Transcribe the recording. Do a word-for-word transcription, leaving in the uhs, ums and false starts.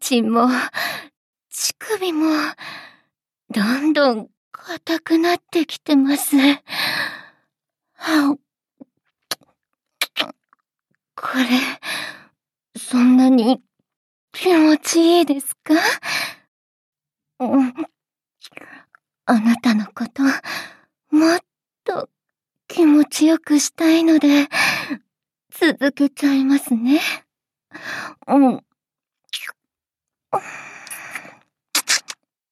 ちも、乳首も、どんどん硬くなってきてます。これ、そんなに気持ちいいですか？うん。あなたのこと、もっと気持ちよくしたいので、続けちゃいますね。うん。